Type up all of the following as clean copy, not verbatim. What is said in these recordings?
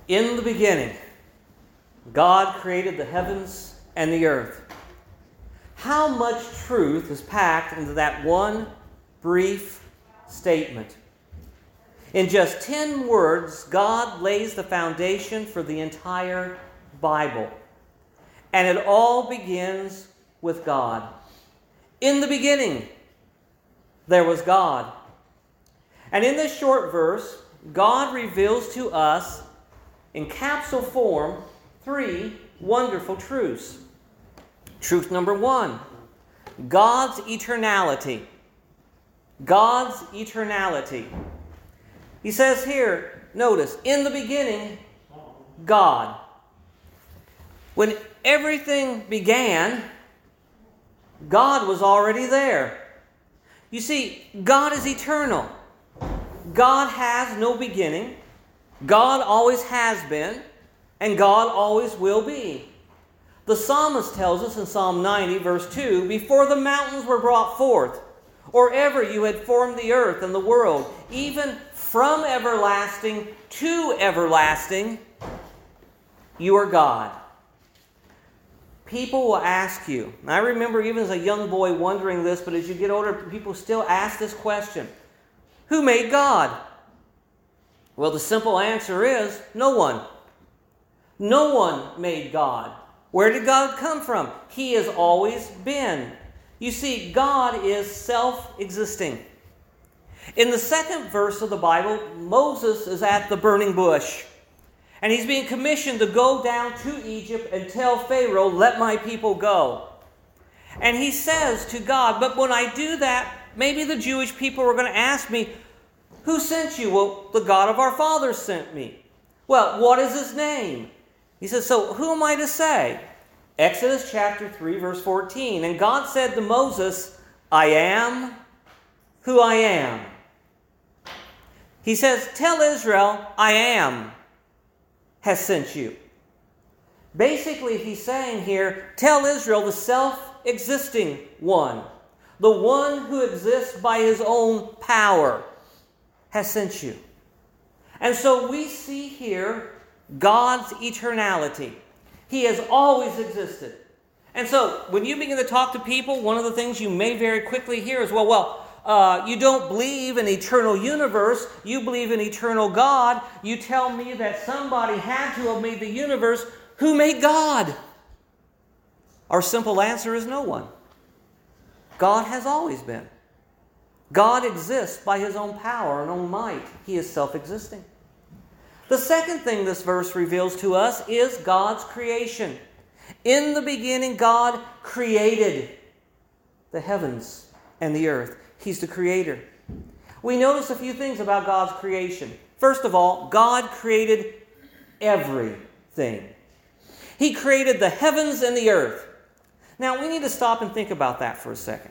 In the beginning, God created the heavens and the earth. How much truth is packed into that one brief statement? In just 10 words, God lays the foundation for the entire Bible. And it all begins with God. In the beginning, there was God. And in this short verse, God reveals to us, in capsule form, 3 wonderful truths. Truth number 1, God's eternality. God's eternality. He says here, notice, in the beginning, God. When everything began, God was already there. You see, God is eternal. God has no beginning. God always has been, and God always will be. The psalmist tells us in Psalm 90, verse 2, before the mountains were brought forth, or ever you had formed the earth and the world, even from everlasting to everlasting, you are God. People will ask you, and I remember even as a young boy wondering this, but as you get older, people still ask this question, who made God? Well, the simple answer is no one. No one made God. Where did God come from? He has always been. You see, God is self-existing. In the second verse of the Bible, Moses is at the burning bush. And he's being commissioned to go down to Egypt and tell Pharaoh, let my people go. And he says to God, but when I do that, maybe the Jewish people are going to ask me, who sent you? Well, the God of our fathers sent me. Well, what is his name? He says, so who am I to say? Exodus chapter 3, verse 14. And God said to Moses, I am who I am. He says, tell Israel, I am has sent you. Basically, he's saying here, tell Israel, the self-existing one, the one who exists by his own power, has sent you. And so we see here God's eternality. He has always existed. And so when you begin to talk to people, one of the things you may very quickly hear is, you don't believe in eternal universe. You believe in eternal God. You tell me that somebody had to have made the universe. Who made God? Our simple answer is no one. God has always been. God exists by his own power and own might. He is self-existing. The second thing this verse reveals to us is God's creation. In the beginning, God created the heavens and the earth. He's the creator. We notice a few things about God's creation. First of all, God created everything. He created the heavens and the earth. Now, we need to stop and think about that for a second.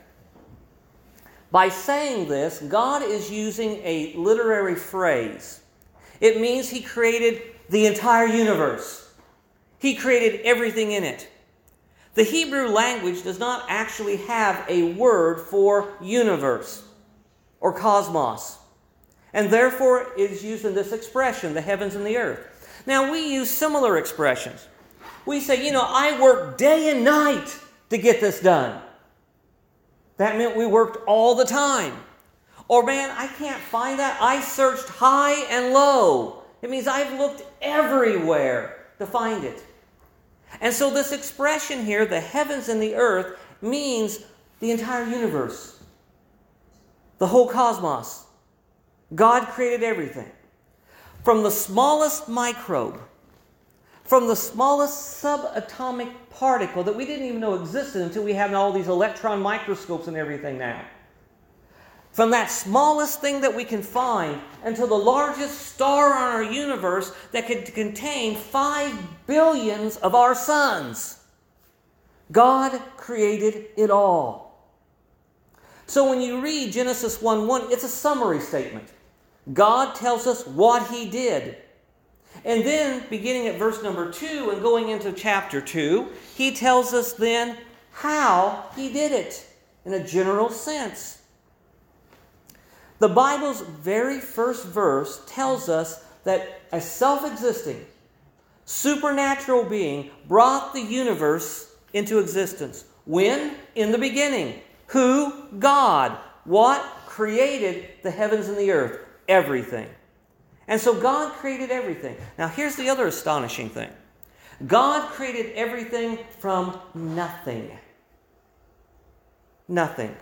By saying this, God is using a literary phrase. It means he created the entire universe. He created everything in it. The Hebrew language does not actually have a word for universe or cosmos. And therefore it is used in this expression, the heavens and the earth. Now we use similar expressions. We say, I worked day and night to get this done. That meant we worked all the time. Or, man, I can't find that. I searched high and low. It means I've looked everywhere to find it. And so this expression here, the heavens and the earth, means the entire universe. The whole cosmos. God created everything. From the smallest microbe, from the smallest subatomic particle that we didn't even know existed until we have all these electron microscopes and everything now. From that smallest thing that we can find until the largest star on our universe that could contain 5 billion of our suns. God created it all. So when you read Genesis 1:1, it's a summary statement. God tells us what he did. And then, beginning at verse number 2 and going into chapter 2, he tells us then how he did it in a general sense. The Bible's very first verse tells us that a self-existing, supernatural being, brought the universe into existence. When? In the beginning. Who? God. What? Created the heavens and the earth. Everything. And so God created everything. Now here's the other astonishing thing. God created everything from nothing. Nothing.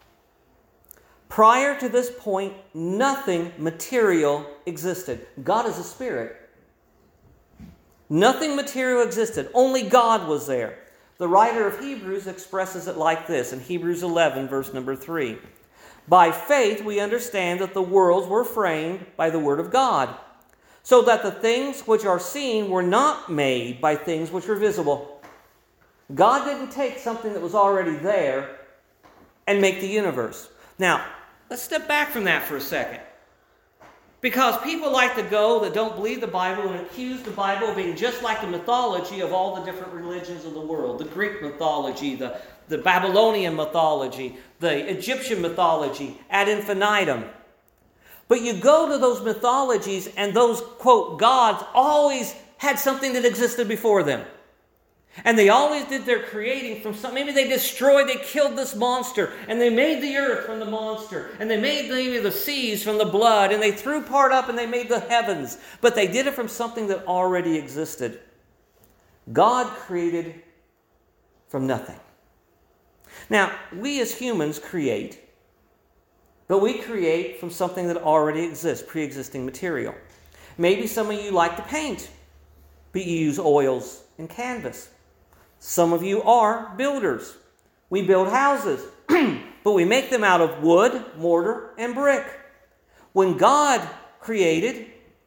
Prior to this point, nothing material existed. God is a spirit. Nothing material existed. Only God was there. The writer of Hebrews expresses it like this in Hebrews 11, verse number 3. By faith we understand that the worlds were framed by the word of God, so that the things which are seen were not made by things which are visible. God didn't take something that was already there and make the universe. Now, let's step back from that for a second. Because people like to go that don't believe the Bible and accuse the Bible of being just like the mythology of all the different religions of the world. The Greek mythology, the Babylonian mythology, the Egyptian mythology, ad infinitum. But you go to those mythologies and those, quote, gods always had something that existed before them. And they always did their creating from something. Maybe they killed this monster, and they made the earth from the monster, and they made maybe the seas from the blood, and they threw part up and they made the heavens. But they did it from something that already existed. God created from nothing. Now, we as humans create, but we create from something that already exists, pre-existing material. Maybe some of you like to paint, but you use oils and canvas. Some of you are builders. We build houses, but we make them out of wood, mortar, and brick. When God created,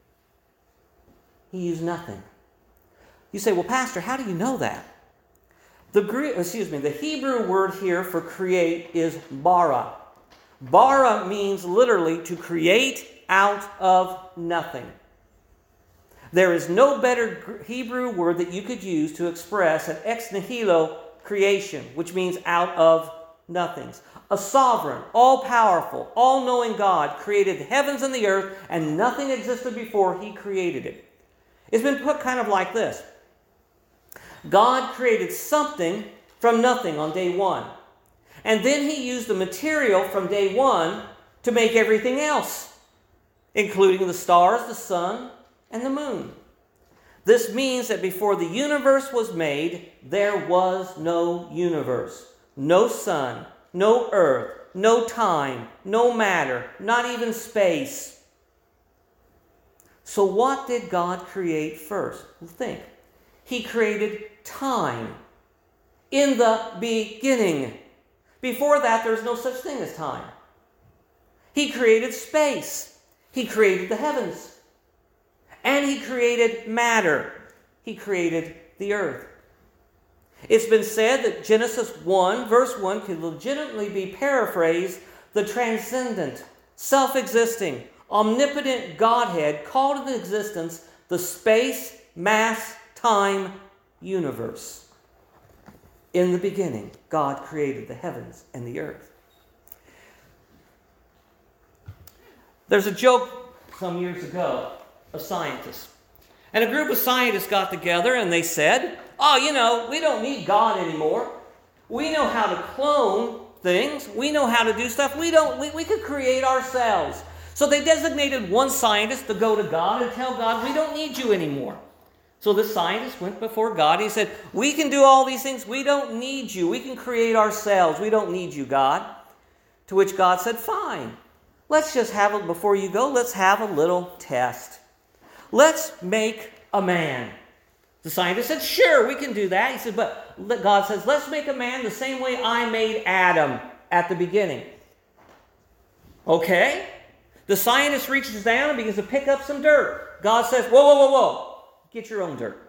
He used nothing. You say, well, Pastor, how do you know that? The Hebrew word here for create is bara. Bara means literally to create out of nothing. There is no better Hebrew word that you could use to express an ex nihilo creation, which means out of nothings. A sovereign, all-powerful, all-knowing God created the heavens and the earth, and nothing existed before He created it. It's been put kind of like this. God created something from nothing on day one. And then He used the material from day one to make everything else, including the stars, the sun, and the moon. This means that before the universe was made, there was no universe, no sun, no earth, no time, no matter, not even space. So what did God create first? Think. He created time in the beginning. Before that, there's no such thing as time. He created space. He created the heavens. And He created matter. He created the earth. It's been said that Genesis 1, verse 1, could legitimately be paraphrased the transcendent, self-existing, omnipotent Godhead called into existence the space, mass, time universe. In the beginning, God created the heavens and the earth. There's a joke some years ago of scientists. And a group of scientists got together and they said, we don't need God anymore. We know how to clone things. We know how to do stuff. We could create ourselves. So they designated one scientist to go to God and tell God, we don't need you anymore. So the scientist went before God. He said, we can do all these things. We don't need you. We can create ourselves. We don't need you, God. To which God said, fine. Let's just before you go, let's have a little test. Let's make a man. The scientist said, sure, we can do that. He said, but God says, let's make a man the same way I made Adam at the beginning. Okay. The scientist reaches down and begins to pick up some dirt. God says, whoa. Get your own dirt.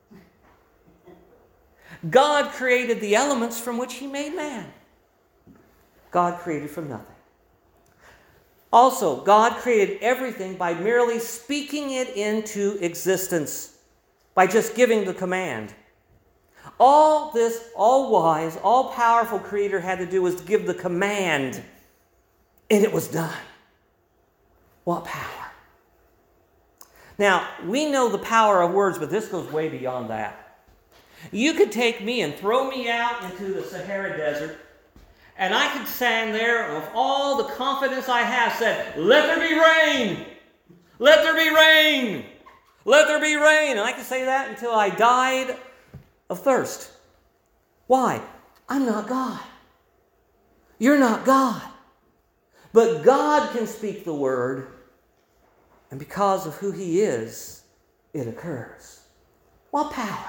God created the elements from which He made man. God created from nothing. Also, God created everything by merely speaking it into existence, by just giving the command. All this all-wise, all-powerful Creator had to do was to give the command, and it was done. What power! Now, we know the power of words, but this goes way beyond that. You could take me and throw me out into the Sahara Desert, and I could stand there with all the confidence I have, said, "Let there be rain! Let there be rain! Let there be rain!" And I could say that until I died of thirst. Why? I'm not God. You're not God. But God can speak the word, and because of who He is, it occurs. What power!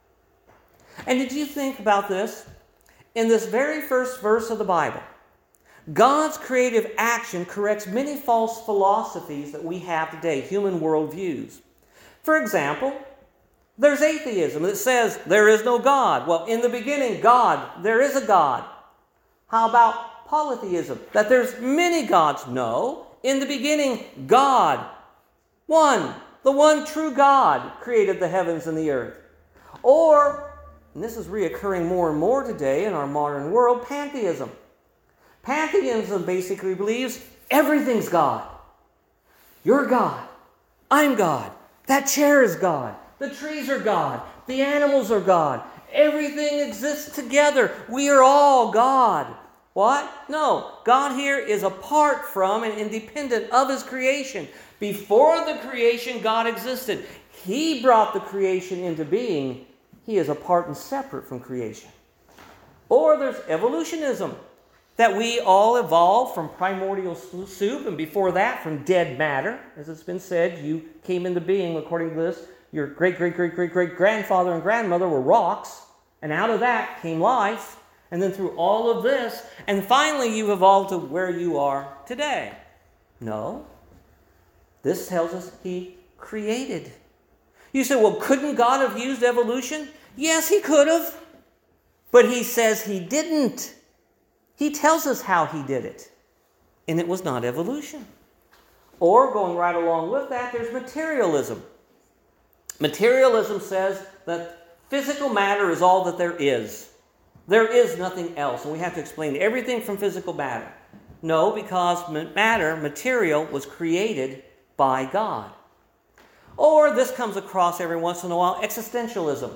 And did you think about this? In this very first verse of the Bible, God's creative action corrects many false philosophies that we have today, human worldviews. For example, there's atheism that says there is no God. Well, in the beginning, God, there is a God. How about polytheism? That there's many gods? No. In the beginning, God, one, the one true God, created the heavens and the earth. Or, and this is reoccurring more and more today in our modern world, pantheism. Pantheism basically believes everything's God. You're God. I'm God. That chair is God. The trees are God. The animals are God. Everything exists together. We are all God. What? No. God here is apart from and independent of His creation. Before the creation, God existed. He brought the creation into being. He is apart and separate from creation. Or there's evolutionism, that we all evolved from primordial soup, and before that from dead matter. As it's been said, you came into being, according to this, your great-great-great-great-great-grandfather and grandmother were rocks, and out of that came life, and then through all of this, and finally you evolved to where you are today. No. This tells us He created. You say, well, couldn't God have used evolution? Yes, He could have. But He says He didn't. He tells us how He did it. And it was not evolution. Or, going right along with that, there's materialism. Materialism says that physical matter is all that there is. There is nothing else. And we have to explain everything from physical matter. No, because matter, material, was created by God. Or this comes across every once in a while, existentialism.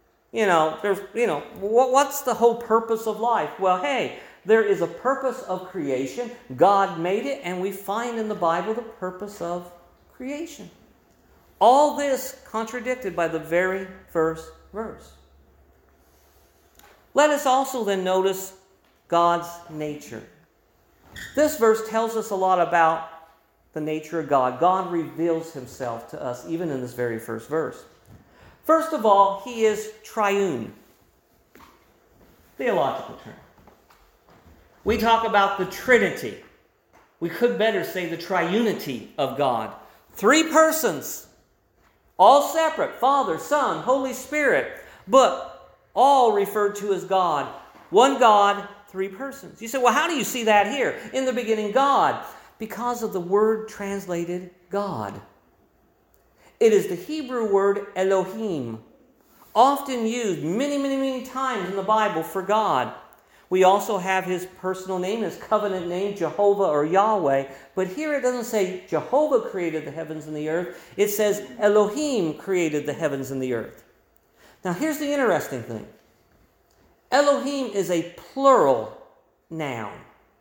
What's the whole purpose of life? Well, hey, there is a purpose of creation. God made it, and we find in the Bible the purpose of creation. All this contradicted by the very first verse. Let us also then notice God's nature. This verse tells us a lot about the nature of God. God reveals Himself to us even in this very first verse. First of all, He is triune. Theological term. We talk about the Trinity. We could better say the triunity of God. 3 persons, all separate, Father, Son, Holy Spirit, but all referred to as God. One God, 3 persons. You say, well, how do you see that here? In the beginning, God. Because of the word translated God. It is the Hebrew word Elohim, often used many times in the Bible for God. We also have His personal name, His covenant name, Jehovah or Yahweh. But here it doesn't say Jehovah created the heavens and the earth. It says Elohim created the heavens and the earth. Now here's the interesting thing. Elohim is a plural noun.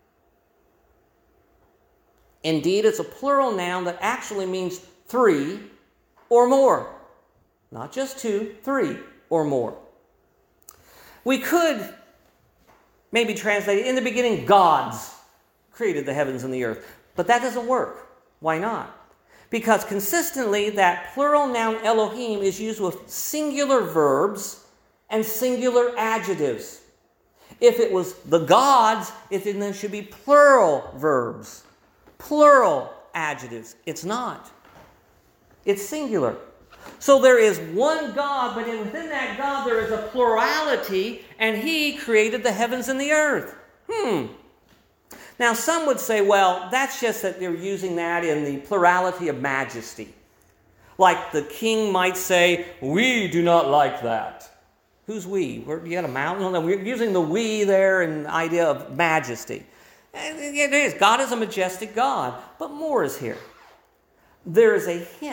Indeed, it's a plural noun that actually means 3 or more. Not just 2, 3 or more. We could maybe translate it, in the beginning, gods created the heavens and the earth. But that doesn't work. Why not? Because consistently, that plural noun Elohim is used with singular verbs and singular adjectives. If it was the gods, it then should be plural verbs, plural adjectives. It's not. It's singular. So there is one God, but within that God there is a plurality, and He created the heavens and the earth. Now some would say, well, that's just that they're using that in the plurality of majesty. Like the king might say, we do not like that. Who's we? You got a mountain? No, we're using the we there in the idea of majesty. It is. God is a majestic God, but more is here. There is a hint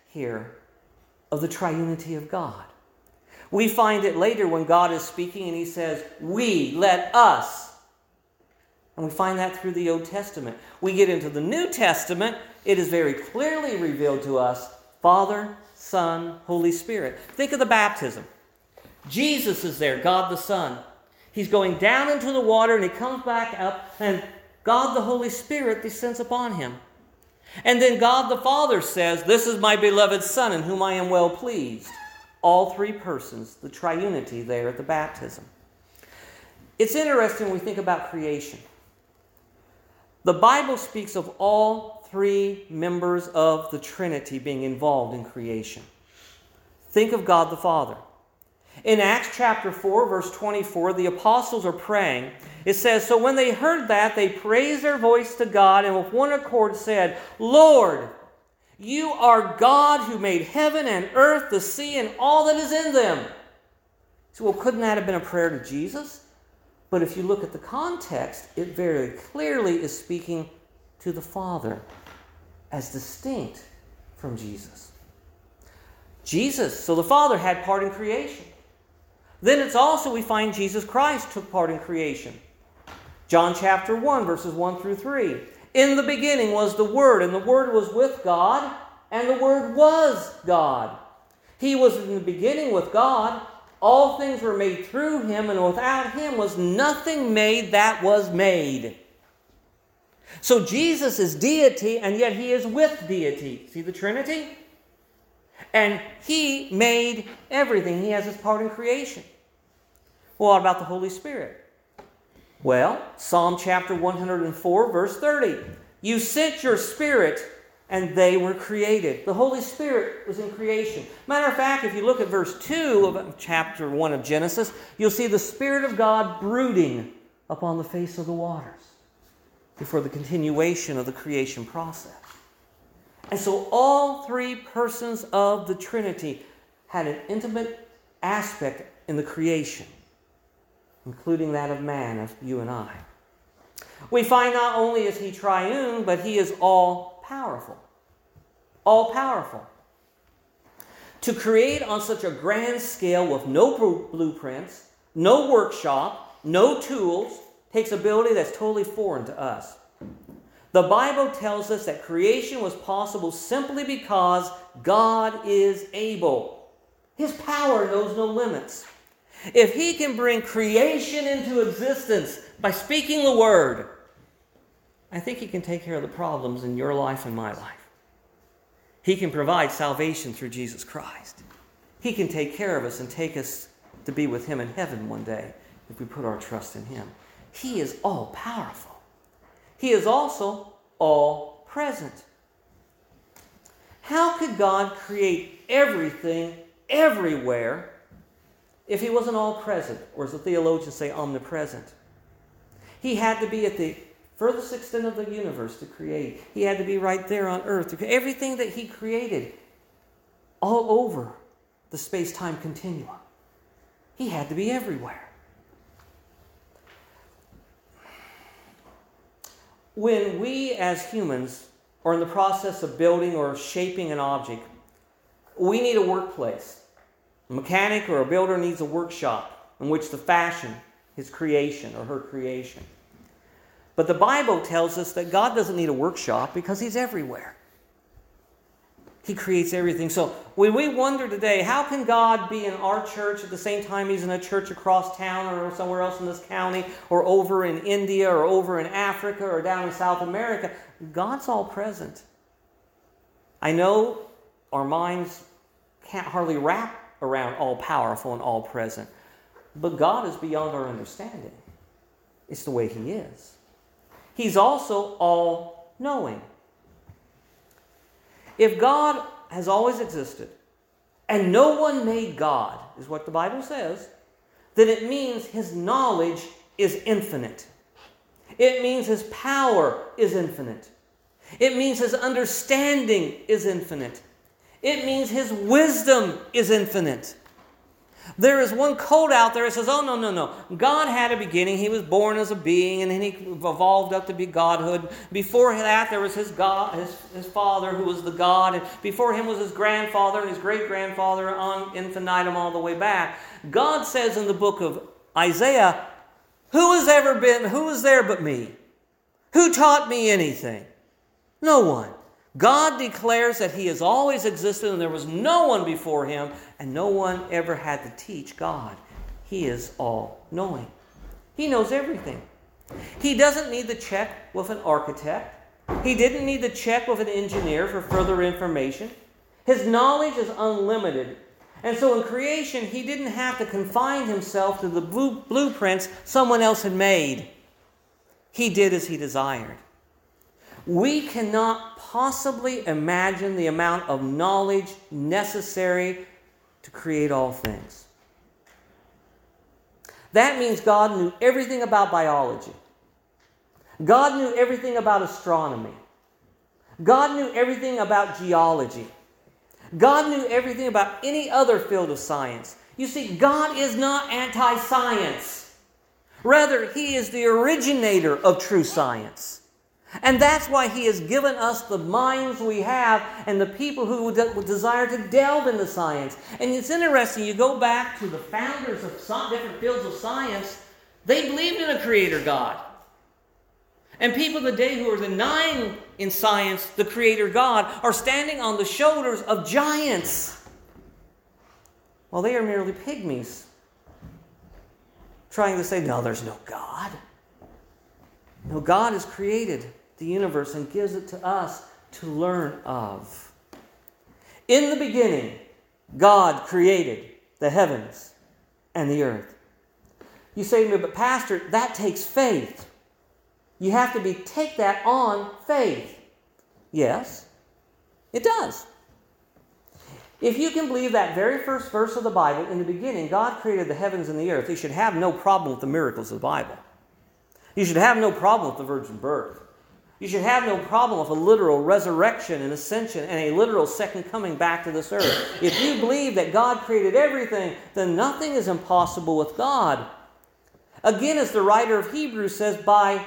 here of the triunity of God. We find it later when God is speaking and he says, we, let us. And we find that through the Old Testament. We get into the New Testament, it is very clearly revealed to us, Father, Son, Holy Spirit. Think of the baptism. Jesus is there, God the Son. He's going down into the water and he comes back up and God the Holy Spirit descends upon him. And then God the Father says, this is my beloved Son in whom I am well pleased. All three persons, the triunity there at the baptism. It's interesting when we think about creation. The Bible speaks of all three members of the Trinity being involved in creation. Think of God the Father. In Acts chapter 4, verse 24, the apostles are praying. It says, so when they heard that, they praised their voice to God and with one accord said, Lord, you are God who made heaven and earth, the sea, and all that is in them. So, well, couldn't that have been a prayer to Jesus? But if you look at the context, it very clearly is speaking to the Father as distinct from Jesus. So the Father had part in creation. Then it's also we find Jesus Christ took part in creation. John chapter 1, verses 1 through 3. In the beginning was the Word, and the Word was with God, and the Word was God. He was in the beginning with God. All things were made through him, and without him was nothing made that was made. So Jesus is deity, and yet he is with deity. See the Trinity? And he made everything. He has his part in creation. Well, what about the Holy Spirit? Well, Psalm chapter 104, verse 30. You sent your Spirit, and they were created. The Holy Spirit was in creation. Matter of fact, if you look at verse 2 of chapter 1 of Genesis, you'll see the Spirit of God brooding upon the face of the waters before the continuation of the creation process. And so all three persons of the Trinity had an intimate aspect in the creation, including that of man, of you and I. We find not only is he triune, but he is all-powerful. All-powerful. To create on such a grand scale with no blueprints, no workshop, no tools, takes ability that's totally foreign to us. The Bible tells us that creation was possible simply because God is able. His power knows no limits. If he can bring creation into existence by speaking the word, I think he can take care of the problems in your life and my life. He can provide salvation through Jesus Christ. He can take care of us and take us to be with him in heaven one day if we put our trust in him. He is all-powerful. He is also all-present. How could God create everything everywhere if he wasn't all-present, or as the theologians say, omnipresent? He had to be at the furthest extent of the universe to create. He had to be right there on earth. Everything that he created all over the space-time continuum. He had to be everywhere. When we as humans are in the process of building or shaping an object, we need a workplace. A mechanic or a builder needs a workshop in which to fashion his creation or her creation. But the Bible tells us that God doesn't need a workshop because he's everywhere. He creates everything. So when we wonder today, how can God be in our church at the same time he's in a church across town or somewhere else in this county or over in India or over in Africa or down in South America? God's all present. I know our minds can't hardly wrap around all powerful and all present, but God is beyond our understanding. It's the way he is. He's also all-knowing. If God has always existed, and no one made God, is what the Bible says, then it means his knowledge is infinite. It means his power is infinite. It means his understanding is infinite. It means his wisdom is infinite. There is one cult out there that says, oh, no. God had a beginning. He was born as a being, and then he evolved up to be godhood. Before that, there was his father, who was the God. And before him was his grandfather and his great-grandfather on infinitum all the way back. God says in the book of Isaiah, who is there but me? Who taught me anything? No one. God declares that he has always existed and there was no one before him, and no one ever had to teach God. He is all-knowing. He knows everything. He doesn't need to check with an architect. He didn't need to check with an engineer for further information. His knowledge is unlimited. And so in creation, he didn't have to confine himself to the blueprints someone else had made. He did as he desired. We cannot possibly imagine the amount of knowledge necessary to create all things. That means God knew everything about biology. God knew everything about astronomy. God knew everything about geology. God knew everything about any other field of science. You see, God is not anti-science. Rather, he is the originator of true science. And that's why he has given us the minds we have and the people who desire to delve into science. And it's interesting, you go back to the founders of some different fields of science, they believed in a creator God. And people today who are denying in science the creator God are standing on the shoulders of giants. Well, they are merely pygmies, trying to say, no, there's no God. No, God has created the universe and gives it to us to learn of. In the beginning, God created the heavens and the earth. You say to me, but Pastor, that takes faith. You have to take that on faith. Yes, it does. If you can believe that very first verse of the Bible, in the beginning, God created the heavens and the earth, you should have no problem with the miracles of the Bible. You should have no problem with the virgin birth. You should have no problem with a literal resurrection and ascension and a literal second coming back to this earth. If you believe that God created everything, then nothing is impossible with God. Again, as the writer of Hebrews says, by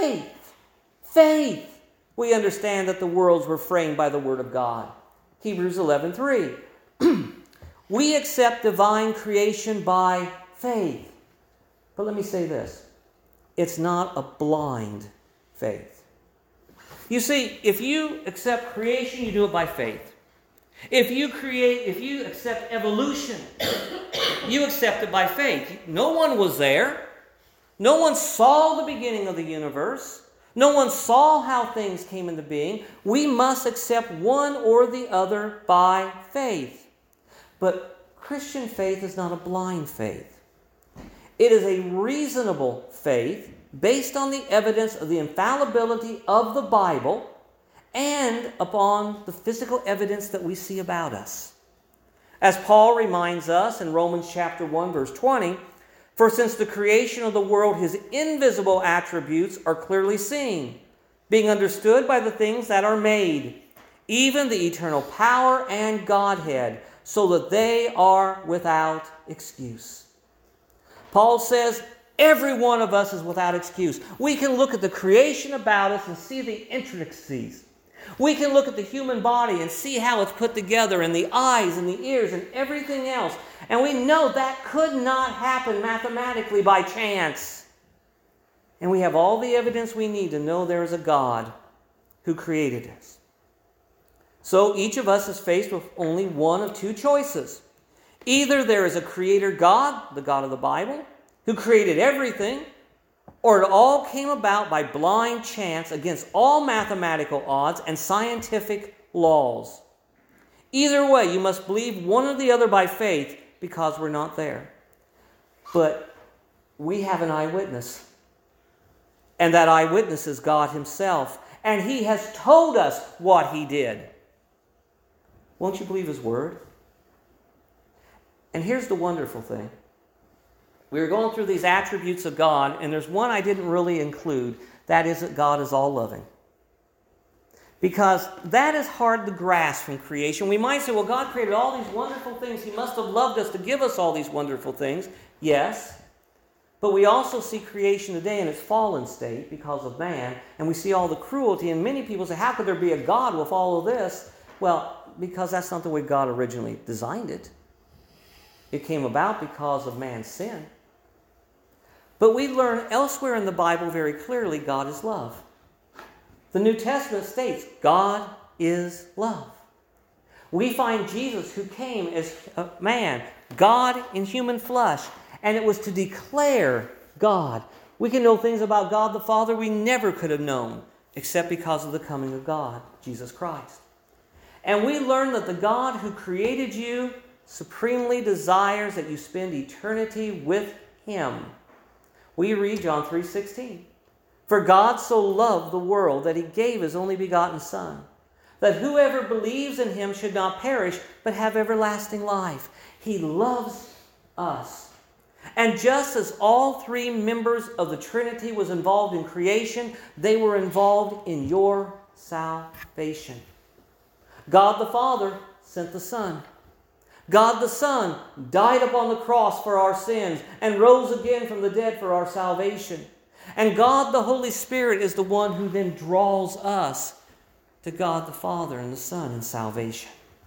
faith, we understand that the worlds were framed by the word of God. Hebrews 11:3. We accept divine creation by faith. But let me say this. It's not a blind faith. You see, if you accept creation, you do it by faith. If you accept evolution, you accept it by faith. No one was there. No one saw the beginning of the universe. No one saw how things came into being. We must accept one or the other by faith. But Christian faith is not a blind faith. It is a reasonable faith based on the evidence of the infallibility of the Bible and upon the physical evidence that we see about us. As Paul reminds us in Romans chapter 1, verse 20, for since the creation of the world, his invisible attributes are clearly seen, being understood by the things that are made, even the eternal power and Godhead, so that they are without excuse. Paul says, every one of us is without excuse. We can look at the creation about us and see the intricacies. We can look at the human body and see how it's put together, and the eyes and the ears and everything else. And we know that could not happen mathematically by chance. And we have all the evidence we need to know there is a God who created us. So each of us is faced with only one of two choices. Either there is a creator God, the God of the Bible, who created everything, or it all came about by blind chance against all mathematical odds and scientific laws. Either way, you must believe one or the other by faith, because we're not there. But we have an eyewitness. And that eyewitness is God himself. And he has told us what he did. Won't you believe his word? And here's the wonderful thing. We were going through these attributes of God, and there's one I didn't really include. That is that God is all-loving. Because that is hard to grasp from creation. We might say, well, God created all these wonderful things. He must have loved us to give us all these wonderful things. Yes. But we also see creation today in its fallen state because of man. And we see all the cruelty. And many people say, how could there be a God with all of this? Well, because that's not the way God originally designed it. It came about because of man's sin. But we learn elsewhere in the Bible very clearly God is love. The New Testament states God is love. We find Jesus who came as a man, God in human flesh, and it was to declare God. We can know things about God the Father we never could have known except because of the coming of God, Jesus Christ. And we learn that the God who created you supremely desires that you spend eternity with Him. We read John 3:16. For God so loved the world that He gave His only begotten Son, that whoever believes in Him should not perish, but have everlasting life. He loves us. And just as all three members of the Trinity was involved in creation, they were involved in your salvation. God the Father sent the Son. God the Son died upon the cross for our sins and rose again from the dead for our salvation. And God the Holy Spirit is the one who then draws us to God the Father and the Son in salvation.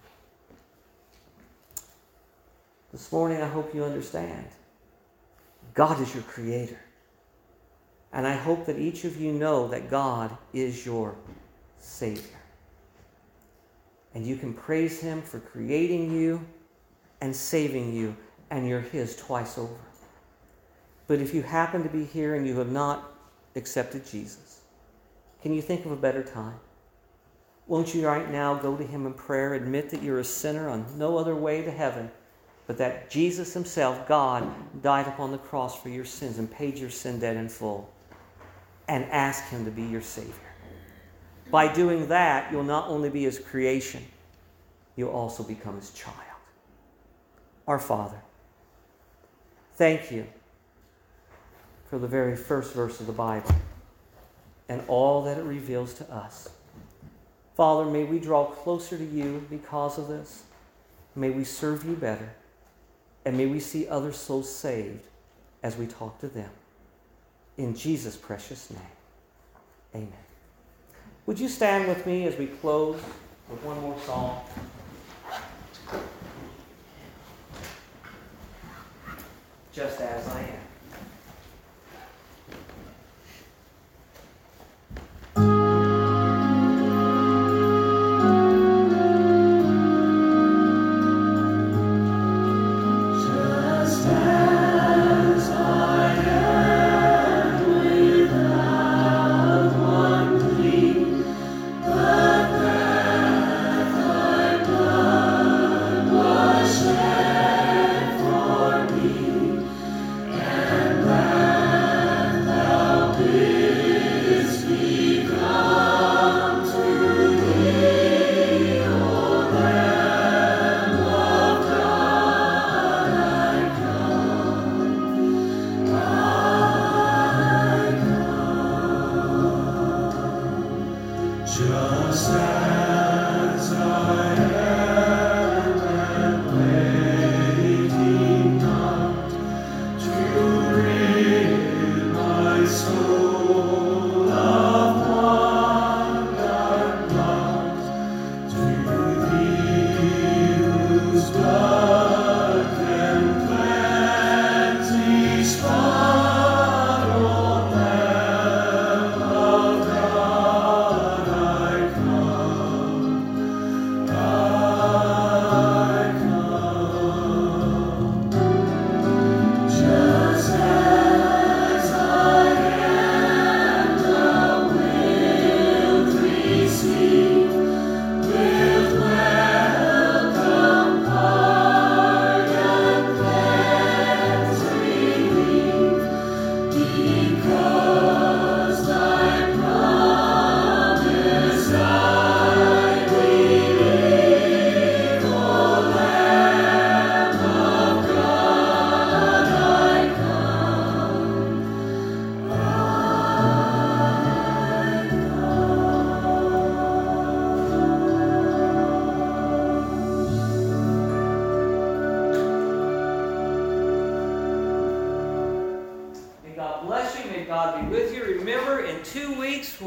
This morning I hope you understand. God is your Creator. And I hope that each of you know that God is your Savior. And you can praise Him for creating you and saving you, and you're His twice over. But if you happen to be here and you have not accepted Jesus, can you think of a better time? Won't you right now go to Him in prayer, admit that you're a sinner on no other way to heaven, but that Jesus Himself, God, died upon the cross for your sins and paid your sin debt in full, and ask Him to be your Savior. By doing that, you'll not only be His creation, you'll also become His child. Our Father, thank You for the very first verse of the Bible and all that it reveals to us. Father, may we draw closer to You because of this. May we serve You better. And may we see other souls saved as we talk to them. In Jesus' precious name, amen. Would you stand with me as we close with one more song? Just as I am.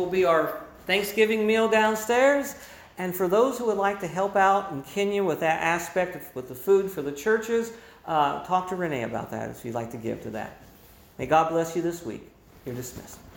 will be our Thanksgiving meal downstairs. And for those who would like to help out in Kenya with that aspect, with the food for the churches, talk to Renee about that if you'd like to give to that. May God bless you this week. You're dismissed.